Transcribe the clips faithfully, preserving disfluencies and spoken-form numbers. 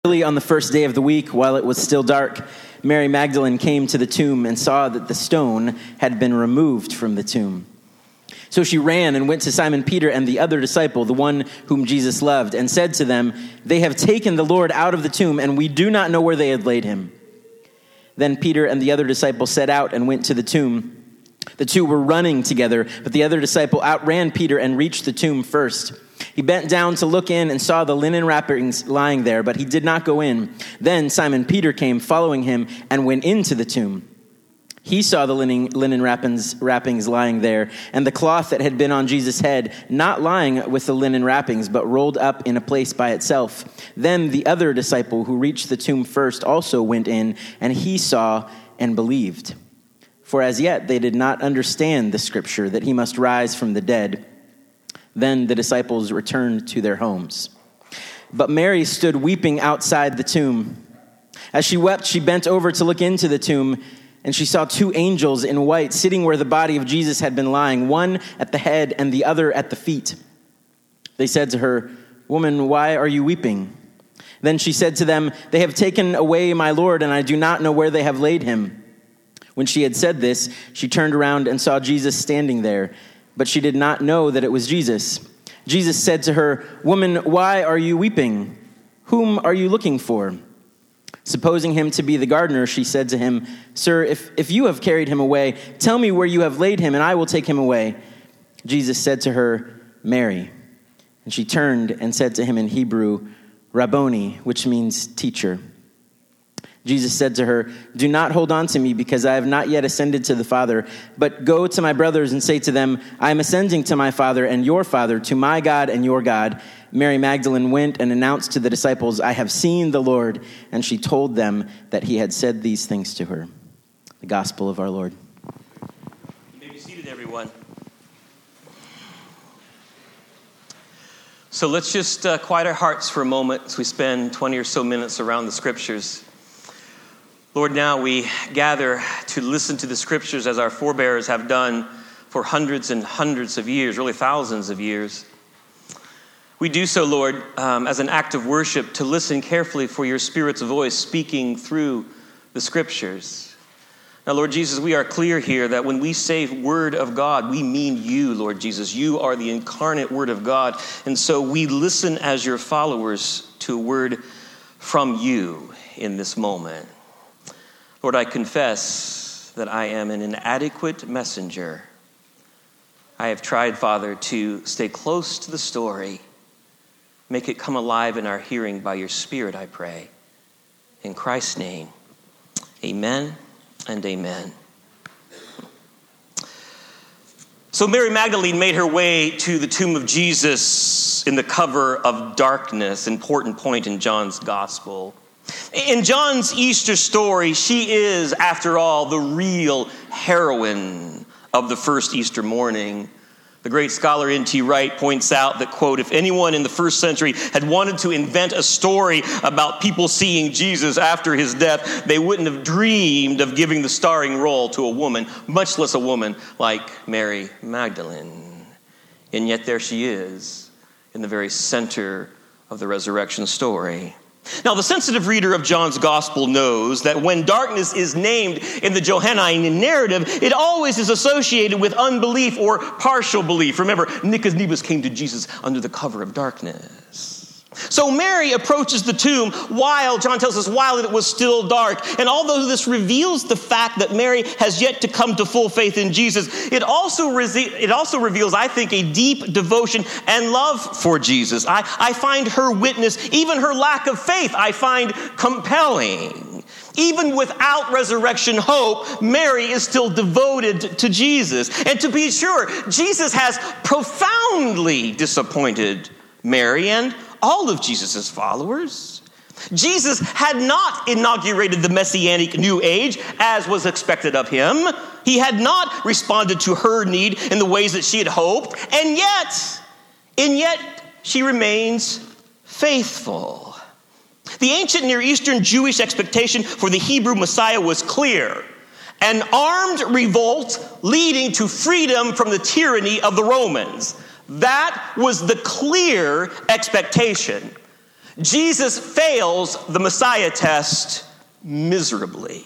Early on the first day of the week, while it was still dark, Mary Magdalene came to the tomb and saw that the stone had been removed from the tomb. So she ran and went to Simon Peter and the other disciple, the one whom Jesus loved, and said to them, "They have taken the Lord out of the tomb, and we do not know where they had laid him." Then Peter and the other disciple set out and went to the tomb. The two were running together, but the other disciple outran Peter and reached the tomb first. He bent down to look in and saw the linen wrappings lying there, but he did not go in. Then Simon Peter came following him and went into the tomb. He saw the linen, linen wrappings, wrappings lying there, and the cloth that had been on Jesus' head, not lying with the linen wrappings, but rolled up in a place by itself. Then the other disciple who reached the tomb first also went in, and he saw and believed. For as yet they did not understand the scripture that he must rise from the dead. Then the disciples returned to their homes. But Mary stood weeping outside the tomb. As she wept, she bent over to look into the tomb, and she saw two angels in white sitting where the body of Jesus had been lying, one at the head and the other at the feet. They said to her, "Woman, why are you weeping?" Then she said to them, "They have taken away my Lord, and I do not know where they have laid him." When she had said this, she turned around and saw Jesus standing there, but she did not know that it was Jesus. Jesus said to her, "Woman, why are you weeping? Whom are you looking for?" Supposing him to be the gardener, she said to him, "Sir, if, if you have carried him away, tell me where you have laid him, and I will take him away." Jesus said to her, "Mary." And she turned and said to him in Hebrew, "Rabboni," which means teacher. Jesus said to her, "Do not hold on to me, because I have not yet ascended to the Father, but go to my brothers and say to them, I am ascending to my Father and your Father, to my God and your God." Mary Magdalene went and announced to the disciples, "I have seen the Lord," and she told them that he had said these things to her. The gospel of our Lord. You may be seated, everyone. So let's just uh, quiet our hearts for a moment as we spend twenty or so minutes around the scriptures. Lord, now we gather to listen to the scriptures as our forebears have done for hundreds and hundreds of years, really thousands of years. We do so, Lord, um, as an act of worship, to listen carefully for your Spirit's voice speaking through the scriptures. Now, Lord Jesus, we are clear here that when we say word of God, we mean you, Lord Jesus. You are the incarnate word of God. And so we listen as your followers to a word from you in this moment. Lord, I confess that I am an inadequate messenger. I have tried, Father, to stay close to the story. Make it come alive in our hearing by your Spirit, I pray. In Christ's name, amen and amen. So Mary Magdalene made her way to the tomb of Jesus in the cover of darkness, important point in John's gospel. In John's Easter story, she is, after all, the real heroine of the first Easter morning. The great scholar N T Wright points out that, quote, if anyone in the first century had wanted to invent a story about people seeing Jesus after his death, they wouldn't have dreamed of giving the starring role to a woman, much less a woman like Mary Magdalene. And yet there she is in the very center of the resurrection story. Now, the sensitive reader of John's gospel knows that when darkness is named in the Johannine narrative, it always is associated with unbelief or partial belief. Remember, Nicodemus came to Jesus under the cover of darkness. So Mary approaches the tomb while, John tells us, while it was still dark. And although this reveals the fact that Mary has yet to come to full faith in Jesus, it also, re- it also reveals, I think, a deep devotion and love for Jesus. I, I find her witness, even her lack of faith, I find compelling. Even without resurrection hope, Mary is still devoted to Jesus. And to be sure, Jesus has profoundly disappointed Mary and all of Jesus' followers. Jesus had not inaugurated the Messianic New Age as was expected of him. He had not responded to her need in the ways that she had hoped. And yet, and yet she remains faithful. The ancient Near Eastern Jewish expectation for the Hebrew Messiah was clear. An armed revolt leading to freedom from the tyranny of the Romans. That was the clear expectation. Jesus fails the Messiah test miserably.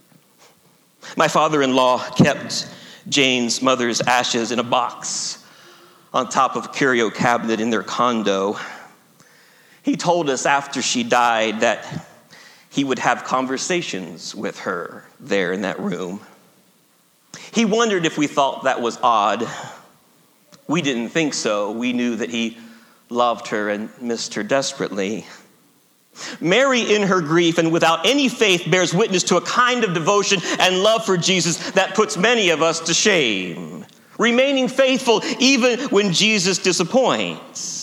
My father-in-law kept Jane's mother's ashes in a box on top of a curio cabinet in their condo. He told us after she died that he would have conversations with her there in that room. He wondered if we thought that was odd. We didn't think so. We knew that he loved her and missed her desperately. Mary, in her grief and without any faith, bears witness to a kind of devotion and love for Jesus that puts many of us to shame, remaining faithful even when Jesus disappoints.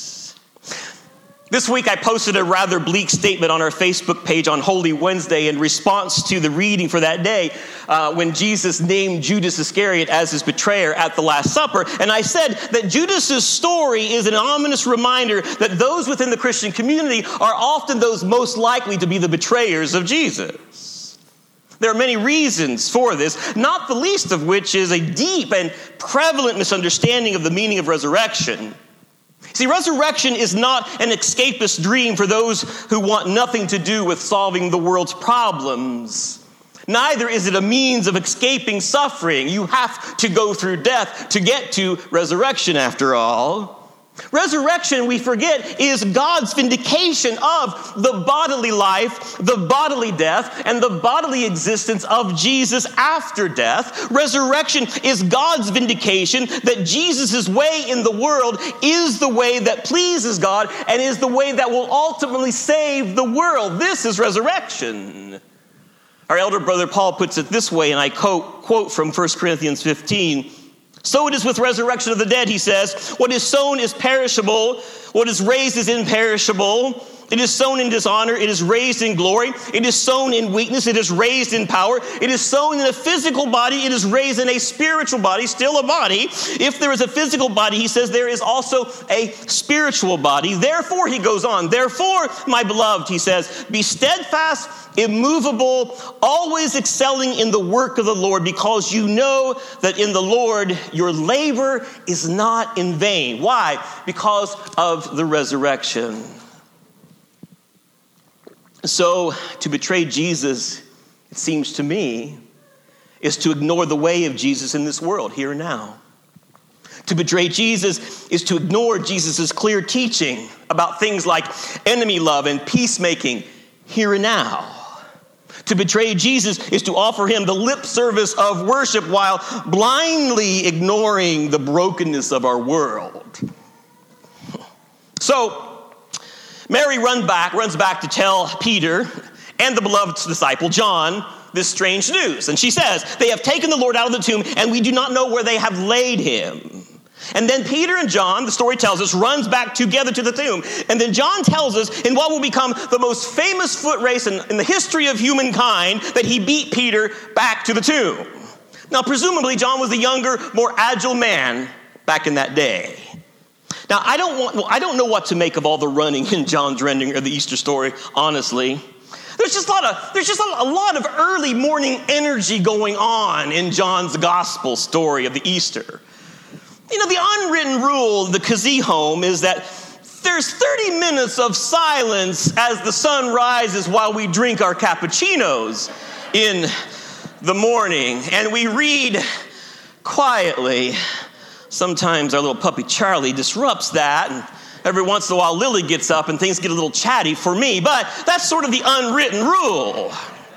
This week, I posted a rather bleak statement on our Facebook page on Holy Wednesday in response to the reading for that day uh, when Jesus named Judas Iscariot as his betrayer at the Last Supper. And I said that Judas's story is an ominous reminder that those within the Christian community are often those most likely to be the betrayers of Jesus. There are many reasons for this, not the least of which is a deep and prevalent misunderstanding of the meaning of resurrection. See, resurrection is not an escapist dream for those who want nothing to do with solving the world's problems. Neither is it a means of escaping suffering. You have to go through death to get to resurrection, after all. Resurrection, we forget, is God's vindication of the bodily life, the bodily death, and the bodily existence of Jesus after death. Resurrection is God's vindication that Jesus' way in the world is the way that pleases God and is the way that will ultimately save the world. This is resurrection. Our elder brother Paul puts it this way, and I quote, quote from First Corinthians fifteen. So it is with resurrection of the dead, he says. What is sown is perishable. What is raised is imperishable. It is sown in dishonor. It is raised in glory. It is sown in weakness. It is raised in power. It is sown in a physical body. It is raised in a spiritual body, still a body. If there is a physical body, he says, there is also a spiritual body. Therefore, he goes on. Therefore, my beloved, he says, be steadfast, immovable, always excelling in the work of the Lord, because you know that in the Lord your labor is not in vain. Why? Because of the resurrection. So to betray Jesus, it seems to me, is to ignore the way of Jesus in this world, here and now. To betray Jesus is to ignore Jesus' clear teaching about things like enemy love and peacemaking, here and now. To betray Jesus is to offer him the lip service of worship while blindly ignoring the brokenness of our world. So, Mary run back, runs back to tell Peter and the beloved disciple, John, this strange news. And she says, they have taken the Lord out of the tomb, and we do not know where they have laid him. And then Peter and John, the story tells us, runs back together to the tomb. And then John tells us, in what will become the most famous foot race in, in the history of humankind, that he beat Peter back to the tomb. Now, presumably, John was the younger, more agile man back in that day. Now, I don't want, well, I don't know what to make of all the running in John's rendering of the Easter story, honestly. There's just a lot of, there's just a, a lot of early morning energy going on in John's gospel story of the Easter. You know, the unwritten rule of the Kazihome is that there's thirty minutes of silence as the sun rises while we drink our cappuccinos in the morning. And we read quietly. Sometimes our little puppy Charlie disrupts that. And every once in a while Lily gets up and things get a little chatty for me. But that's sort of the unwritten rule.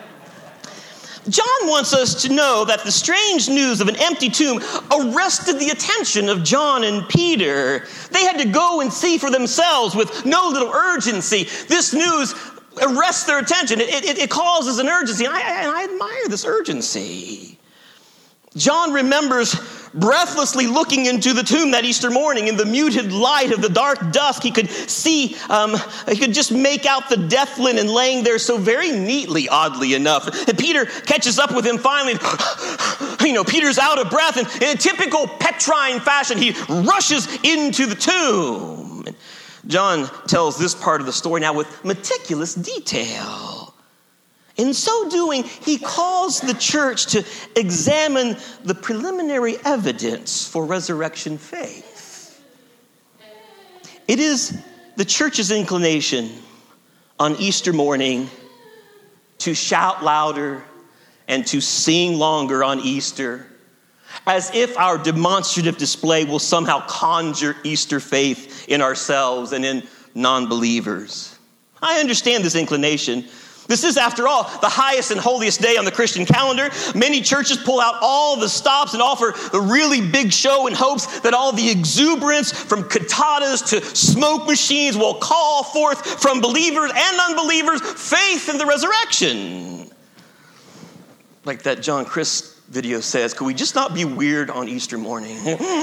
John wants us to know that the strange news of an empty tomb arrested the attention of John and Peter. They had to go and see for themselves with no little urgency. This news arrests their attention. It, it, it causes an urgency. And I, and I admire this urgency. John remembers breathlessly looking into the tomb that Easter morning. In the muted light of the dark dusk, he could see, um, he could just make out the death linen laying there so very neatly, oddly enough. And Peter catches up with him finally. You know, Peter's out of breath, and in a typical Petrine fashion, he rushes into the tomb. And John tells this part of the story now with meticulous detail. In so doing, he calls the church to examine the preliminary evidence for resurrection faith. It is the church's inclination on Easter morning to shout louder and to sing longer on Easter, as if our demonstrative display will somehow conjure Easter faith in ourselves and in non-believers. I understand this inclination. This is, after all, the highest and holiest day on the Christian calendar. Many churches pull out all the stops and offer a really big show in hopes that all the exuberance from cantatas to smoke machines will call forth from believers and unbelievers faith in the resurrection. Like that John Chris video says, could we just not be weird on Easter morning?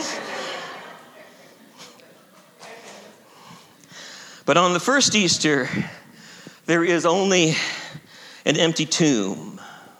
But on the first Easter, there is only an empty tomb,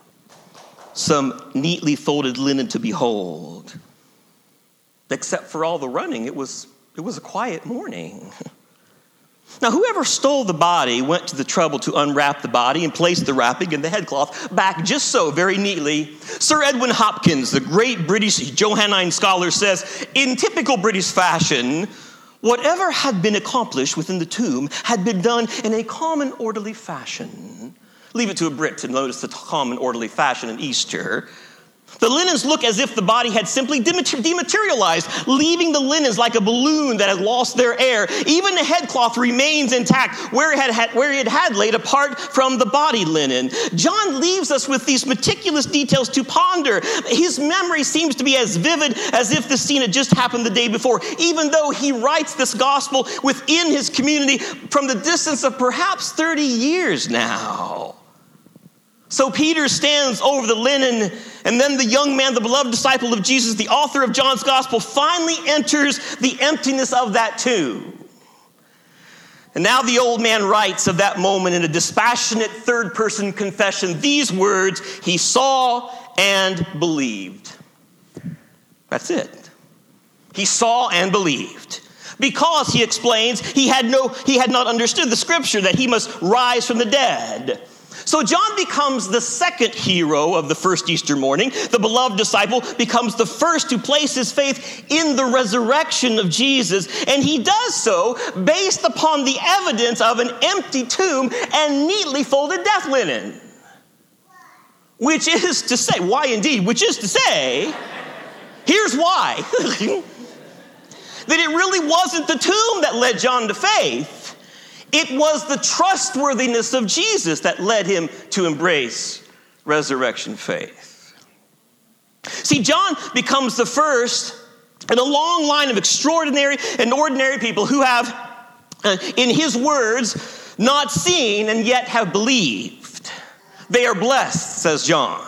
some neatly folded linen to behold. Except for all the running, it was, it was a quiet morning. Now, whoever stole the body went to the trouble to unwrap the body and place the wrapping and the headcloth back just so, very neatly. Sir Edwin Hopkins, the great British Johannine scholar, says, in typical British fashion, whatever had been accomplished within the tomb had been done in a common, orderly fashion. Leave it to a Brit to notice the common, orderly fashion in Easter. The linens look as if the body had simply dematerialized, leaving the linens like a balloon that had lost their air. Even the headcloth remains intact where it had, had, where it had laid apart from the body linen. John leaves us with these meticulous details to ponder. His memory seems to be as vivid as if the scene had just happened the day before, even though he writes this gospel within his community from the distance of perhaps thirty years now. So Peter stands over the linen, and then the young man, the beloved disciple of Jesus, the author of John's gospel, finally enters the emptiness of that tomb. And now the old man writes of that moment in a dispassionate third-person confession these words, he saw and believed. That's it. He saw and believed. Because, he explains, he had no, he had not understood the scripture that he must rise from the dead. So John becomes the second hero of the first Easter morning. The beloved disciple becomes the first to place his faith in the resurrection of Jesus. And he does so based upon the evidence of an empty tomb and neatly folded death linen. Which is to say, why indeed? Which is to say, here's why. That it really wasn't the tomb that led John to faith. It was the trustworthiness of Jesus that led him to embrace resurrection faith. See, John becomes the first in a long line of extraordinary and ordinary people who have, uh, in his words, not seen and yet have believed. They are blessed, says John.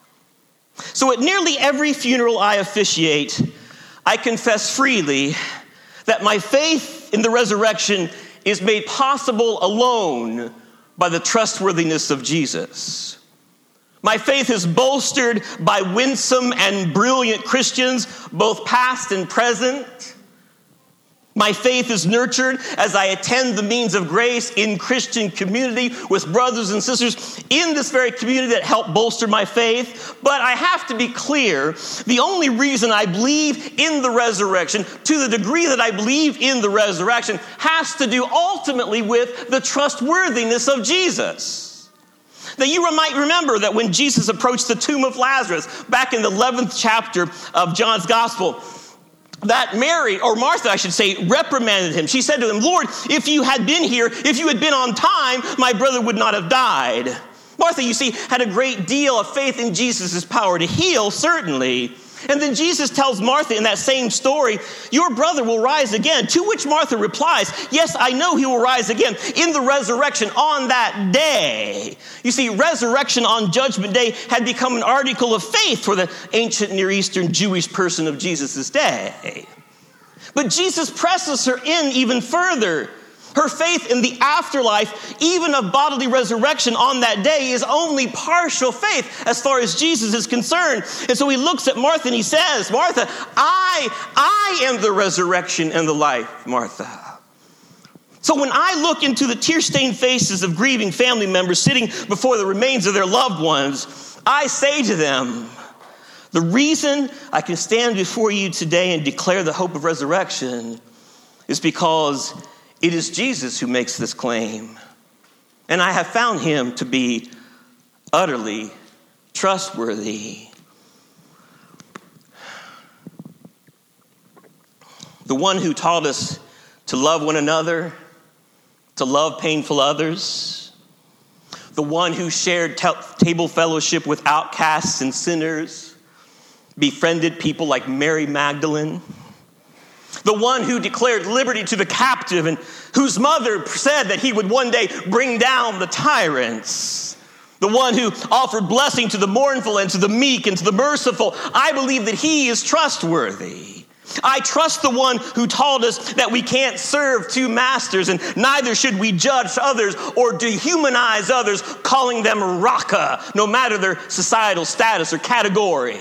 So at nearly every funeral I officiate, I confess freely that my faith in the resurrection is made possible alone by the trustworthiness of Jesus. My faith is bolstered by winsome and brilliant Christians, both past and present. My faith is nurtured as I attend the means of grace in Christian community with brothers and sisters in this very community that help bolster my faith. But I have to be clear, the only reason I believe in the resurrection, to the degree that I believe in the resurrection, has to do ultimately with the trustworthiness of Jesus. Now, you might remember that when Jesus approached the tomb of Lazarus back in the eleventh chapter of John's gospel, that Mary, or Martha, I should say, reprimanded him. She said to him, Lord, if you had been here, if you had been on time, my brother would not have died. Martha, you see, had a great deal of faith in Jesus' power to heal, certainly. And then Jesus tells Martha in that same story, your brother will rise again. To which Martha replies, yes, I know he will rise again in the resurrection on that day. You see, resurrection on Judgment Day had become an article of faith for the ancient Near Eastern Jewish person of Jesus' day. But Jesus presses her in even further. Her faith in the afterlife, even of bodily resurrection on that day, is only partial faith as far as Jesus is concerned. And so he looks at Martha and he says, Martha, I, I am the resurrection and the life, Martha. So when I look into the tear-stained faces of grieving family members sitting before the remains of their loved ones, I say to them, the reason I can stand before you today and declare the hope of resurrection is because it is Jesus who makes this claim. And I have found him to be utterly trustworthy. The one who taught us to love one another, to love painful others. The one who shared t- table fellowship with outcasts and sinners, befriended people like Mary Magdalene. The one who declared liberty to the captive and whose mother said that he would one day bring down the tyrants. The one who offered blessing to the mournful and to the meek and to the merciful. I believe that he is trustworthy. I trust the one who told us that we can't serve two masters, and neither should we judge others or dehumanize others, calling them raka, no matter their societal status or category.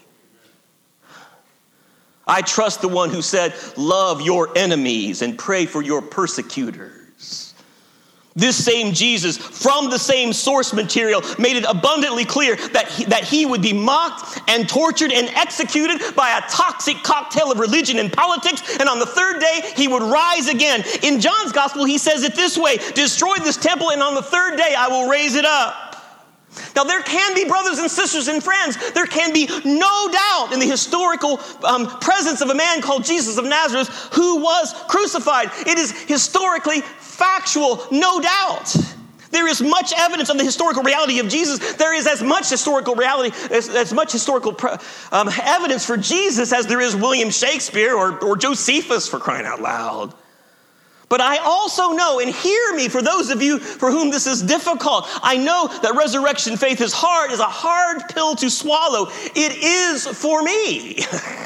I trust the one who said, love your enemies and pray for your persecutors. This same Jesus, from the same source material, made it abundantly clear that he, that he would be mocked and tortured and executed by a toxic cocktail of religion and politics, and on the third day, he would rise again. In John's gospel, he says it this way, destroy this temple, and on the third day, I will raise it up. Now, there can be, brothers and sisters and friends, there can be no doubt in the historical um, presence of a man called Jesus of Nazareth who was crucified. It is historically factual, no doubt. There is much evidence of the historical reality of Jesus. There is as much historical reality, as, as much historical pre- um, evidence for Jesus as there is William Shakespeare or, or Josephus, for crying out loud. But I also know, and hear me for those of you for whom this is difficult, I know that resurrection faith is hard, is a hard pill to swallow. It is for me.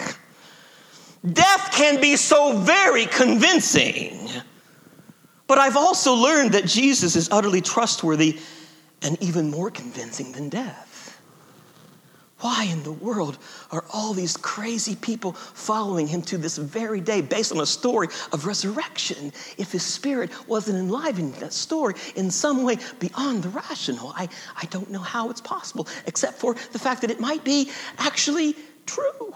Death can be so very convincing. But I've also learned that Jesus is utterly trustworthy and even more convincing than death. Why in the world are all these crazy people following him to this very day based on a story of resurrection if his spirit wasn't enlivening that story in some way beyond the rational? I, I don't know how it's possible, except for the fact that it might be actually true.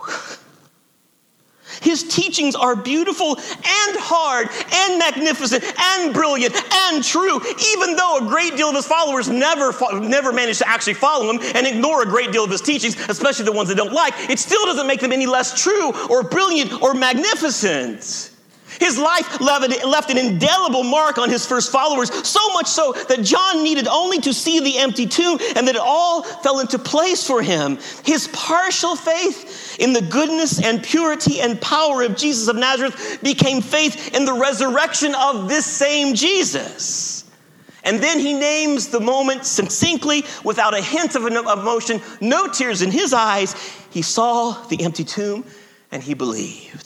His teachings are beautiful and hard and magnificent and brilliant and true, even though a great deal of his followers never, never manage to actually follow him and ignore a great deal of his teachings, especially the ones they don't like. It still doesn't make them any less true or brilliant or magnificent. His life left an indelible mark on his first followers, so much so that John needed only to see the empty tomb and that it all fell into place for him. His partial faith in the goodness and purity and power of Jesus of Nazareth became faith in the resurrection of this same Jesus. And then he names the moment succinctly, without a hint of an emotion, no tears in his eyes. He saw the empty tomb and he believed.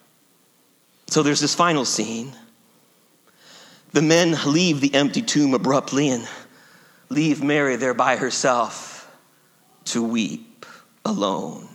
So there's this final scene. The men leave the empty tomb abruptly and leave Mary there by herself to weep alone.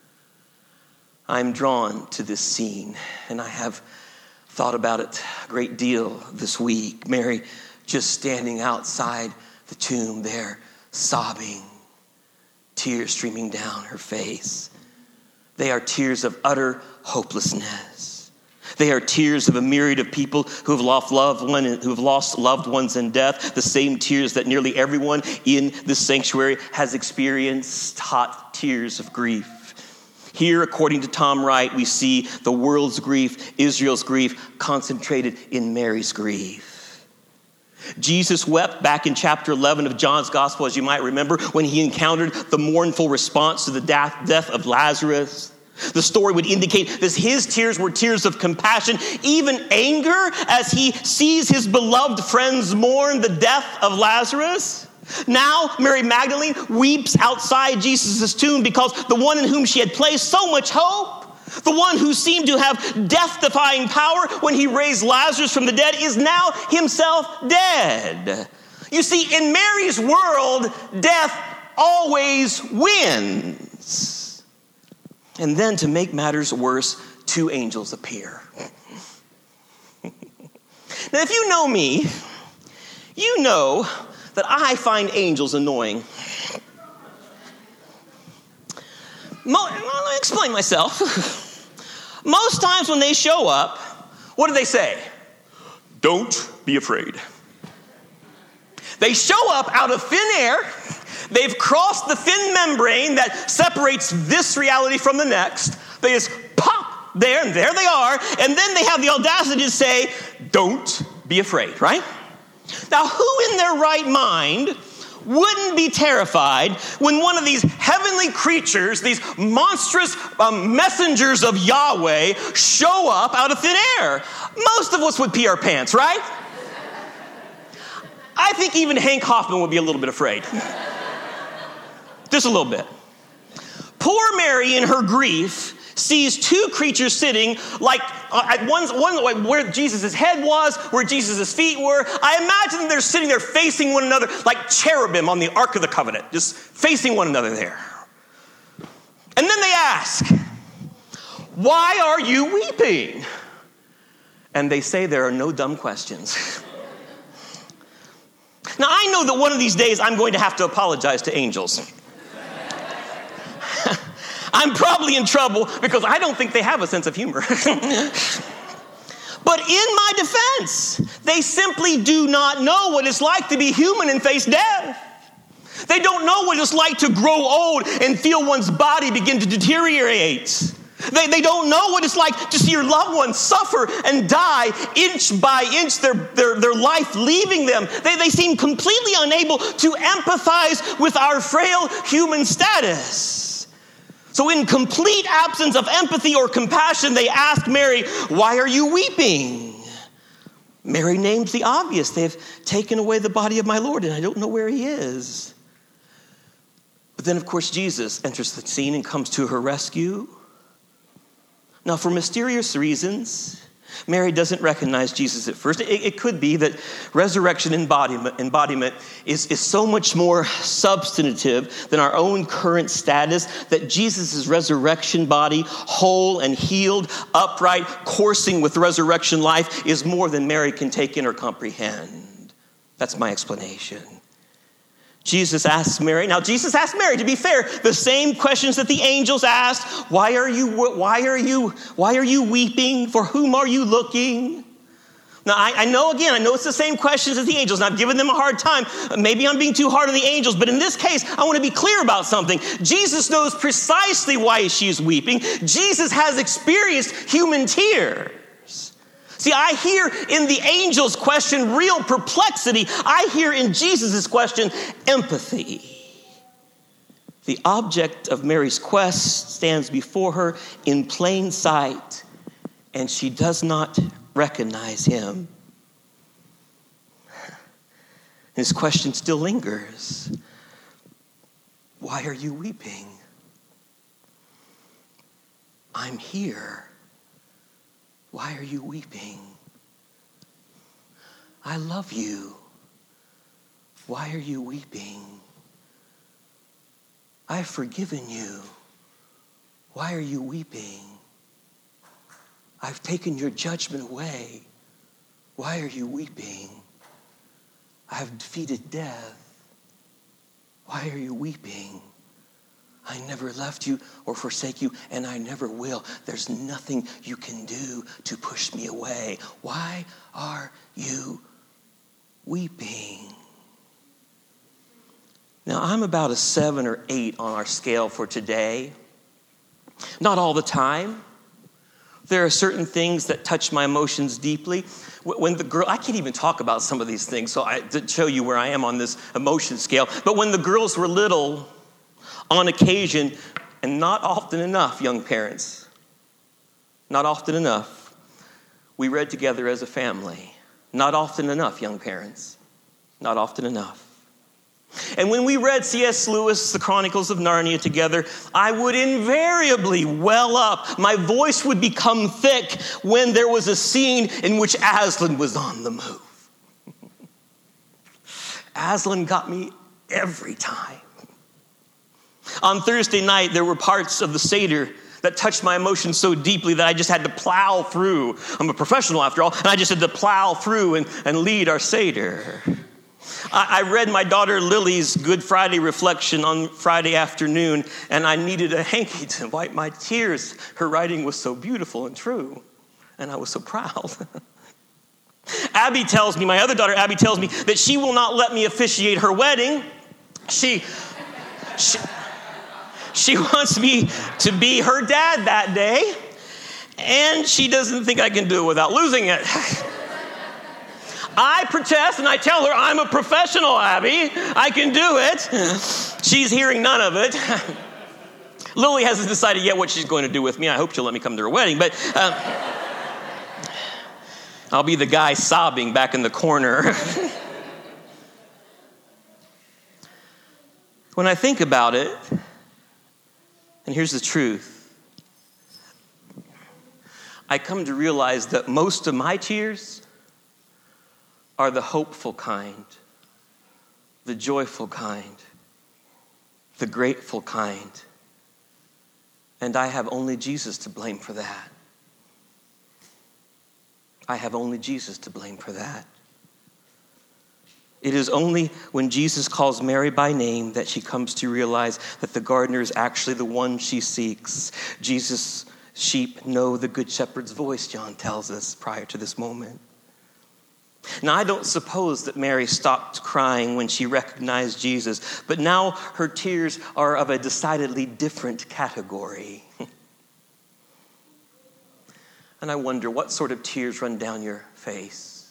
I'm drawn to this scene, and I have thought about it a great deal this week. Mary just standing outside the tomb there, sobbing, tears streaming down her face. They are tears of utter hopelessness. They are tears of a myriad of people who have lost loved one, who have lost loved ones in death. The same tears that nearly everyone in this sanctuary has experienced, hot tears of grief. Here, according to Tom Wright, we see the world's grief, Israel's grief, concentrated in Mary's grief. Jesus wept back in chapter eleven of John's gospel, as you might remember, when he encountered the mournful response to the death of Lazarus. The story would indicate that his tears were tears of compassion, even anger, as he sees his beloved friends mourn the death of Lazarus. Now, Mary Magdalene weeps outside Jesus' tomb because the one in whom she had placed so much hope, the one who seemed to have death-defying power when he raised Lazarus from the dead, is now himself dead. You see, in Mary's world, death always wins. And then, to make matters worse, two angels appear. Now, if you know me, you know that I find angels annoying. Mo- let me explain myself. Most times when they show up, what do they say? Don't be afraid. They show up out of thin air. They've crossed the thin membrane that separates this reality from the next. They just pop there, and there they are. And then they have the audacity to say, don't be afraid, right? Now, who in their right mind wouldn't be terrified when one of these heavenly creatures, these monstrous um, messengers of Yahweh, show up out of thin air? Most of us would pee our pants, right? I think even Hank Hoffman would be a little bit afraid. Just a little bit. Poor Mary, in her grief, sees two creatures sitting like uh, at one, one like where Jesus' head was, where Jesus' feet were. I imagine they're sitting there facing one another like cherubim on the Ark of the Covenant, just facing one another there. And then they ask, why are you weeping? And they say there are no dumb questions. Now, I know that one of these days I'm going to have to apologize to angels. I'm probably in trouble because I don't think they have a sense of humor. But in my defense, they simply do not know what it's like to be human and face death. They don't know what it's like to grow old and feel one's body begin to deteriorate. They, they don't know what it's like to see your loved ones suffer and die inch by inch, their, their, their life leaving them. They, they seem completely unable to empathize with our frail human status. So in complete absence of empathy or compassion, they ask Mary, why are you weeping? Mary names the obvious. They have taken away the body of my Lord, and I don't know where he is. But then, of course, Jesus enters the scene and comes to her rescue. Now, for mysterious reasons, Mary doesn't recognize Jesus at first. It, it could be that resurrection embodiment, embodiment is, is so much more substantive than our own current status that Jesus' resurrection body, whole and healed, upright, coursing with resurrection life, is more than Mary can take in or comprehend. That's my explanation. Jesus asks Mary. Now, Jesus asked Mary, to be fair, the same questions that the angels asked. Why are you, why are you, why are you weeping? For whom are you looking? Now, I, I know, again, I know it's the same questions as the angels, and I've given them a hard time. Maybe I'm being too hard on the angels, but in this case, I want to be clear about something. Jesus knows precisely why she's weeping. Jesus has experienced human tears. See, I hear in the angel's question real perplexity. I hear in Jesus' question empathy. The object of Mary's quest stands before her in plain sight, and she does not recognize him. His question still lingers. Why are you weeping? I'm here. Why are you weeping? I love you. Why are you weeping? I've forgiven you. Why are you weeping? I've taken your judgment away. Why are you weeping? I've defeated death. Why are you weeping? I never left you or forsake you, and I never will. There's nothing you can do to push me away. Why are you weeping? Now, I'm about a seven or eight on our scale for today. Not all the time. There are certain things that touch my emotions deeply. When the girl, I can't even talk about some of these things, so I to show you where I am on this emotion scale. But when the girls were little, on occasion, and not often enough, young parents, not often enough, we read together as a family. Not often enough, young parents, not often enough. And when we read C S Lewis' The Chronicles of Narnia together, I would invariably well up. My voice would become thick when there was a scene in which Aslan was on the move. Aslan got me every time. On Thursday night, there were parts of the Seder that touched my emotions so deeply that I just had to plow through. I'm a professional after all, and I just had to plow through and, and lead our Seder. I, I read my daughter Lily's Good Friday reflection on Friday afternoon, and I needed a hanky to wipe my tears. Her writing was so beautiful and true, and I was so proud. Abby tells me, my other daughter Abby tells me that she will not let me officiate her wedding. She, she, she wants me to be her dad that day, and she doesn't think I can do it without losing it. I protest and I tell her I'm a professional, Abby. I can do it. She's hearing none of it. Lily hasn't decided yet what she's going to do with me. I hope she'll let me come to her wedding, but uh, I'll be the guy sobbing back in the corner. When I think about it, and here's the truth, I come to realize that most of my tears are the hopeful kind, the joyful kind, the grateful kind. And I have only Jesus to blame for that. I have only Jesus to blame for that. It is only when Jesus calls Mary by name that she comes to realize that the gardener is actually the one she seeks. Jesus' sheep know the good shepherd's voice, John tells us prior to this moment. Now, I don't suppose that Mary stopped crying when she recognized Jesus, but now her tears are of a decidedly different category. And I wonder, what sort of tears run down your face?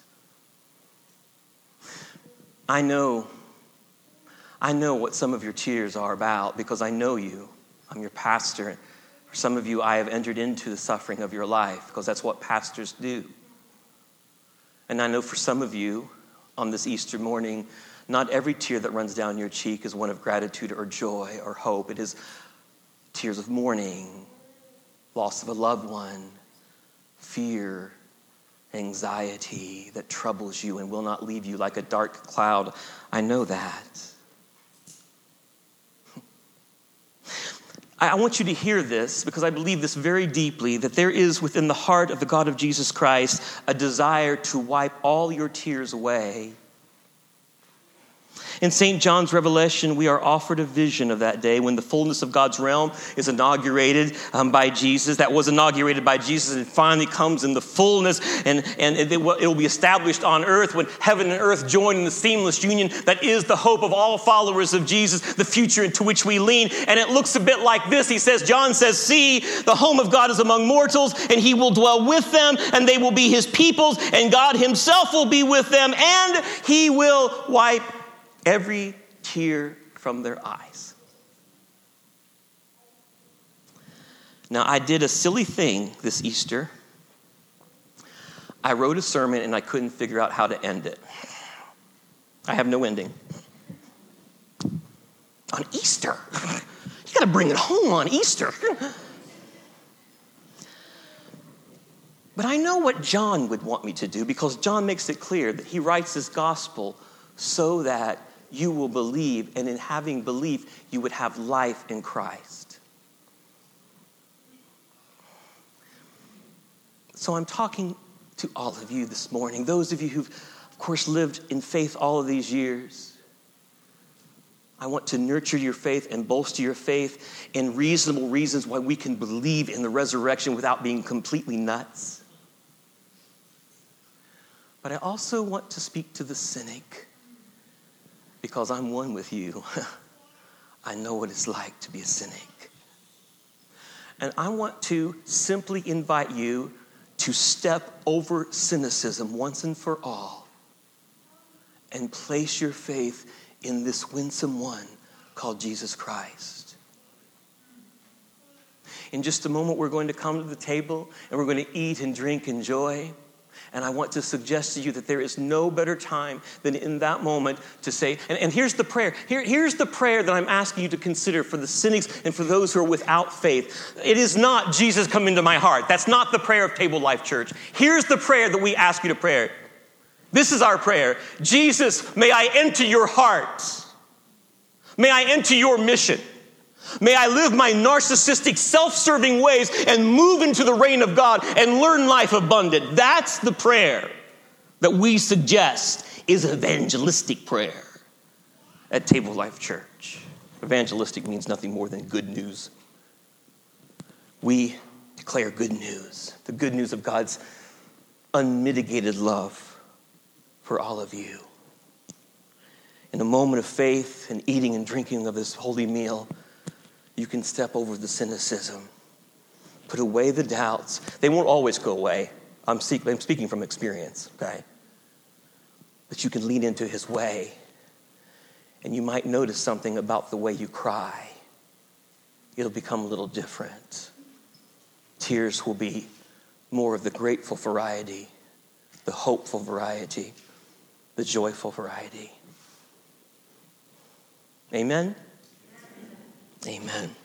I know, I know what some of your tears are about because I know you. I'm your pastor. For some of you, I have entered into the suffering of your life because that's what pastors do. And I know for some of you, on this Easter morning, not every tear that runs down your cheek is one of gratitude or joy or hope. It is tears of mourning, loss of a loved one, fear, anxiety that troubles you and will not leave you like a dark cloud. I know that. I want you to hear this because I believe this very deeply, that there is within the heart of the God of Jesus Christ a desire to wipe all your tears away. In Saint John's Revelation, we are offered a vision of that day when the fullness of God's realm is inaugurated um, by Jesus. That was inaugurated by Jesus and finally comes in the fullness, and, and it, will, it will be established on earth when heaven and earth join in the seamless union that is the hope of all followers of Jesus, the future into which we lean. And it looks a bit like this. He says, John says, see, the home of God is among mortals, and he will dwell with them, and they will be his peoples, and God himself will be with them, and he will wipe every tear from their eyes. Now, I did a silly thing this Easter. I wrote a sermon and I couldn't figure out how to end it. I have no ending. On Easter. You got to bring it home on Easter. But I know what John would want me to do because John makes it clear that he writes his gospel so that you will believe, and in having belief, you would have life in Christ. So I'm talking to all of you this morning, those of you who've, of course, lived in faith all of these years. I want to nurture your faith and bolster your faith in reasonable reasons why we can believe in the resurrection without being completely nuts. But I also want to speak to the cynic, because I'm one with you. I know what it's like to be a cynic. And I want to simply invite you to step over cynicism once and for all and place your faith in this winsome one called Jesus Christ. In just a moment, we're going to come to the table and we're going to eat and drink and enjoy. And I want to suggest to you that there is no better time than in that moment to say, and, and here's the prayer. Here, here's the prayer that I'm asking you to consider for the cynics and for those who are without faith. It is not, Jesus, come into my heart. That's not the prayer of Table Life Church. Here's the prayer that we ask you to pray. This is our prayer. Jesus, may I enter your heart. May I enter your mission. May I live my narcissistic, self-serving ways and move into the reign of God and learn life abundant. That's the prayer that we suggest is evangelistic prayer at Table Life Church. Evangelistic means nothing more than good news. We declare good news, the good news of God's unmitigated love for all of you. In a moment of faith and eating and drinking of this holy meal, you can step over the cynicism, put away the doubts. They won't always go away. I'm, speak, I'm speaking from experience, okay? But you can lean into his way, and you might notice something about the way you cry. It'll become a little different. Tears will be more of the grateful variety, the hopeful variety, the joyful variety. Amen? Amen.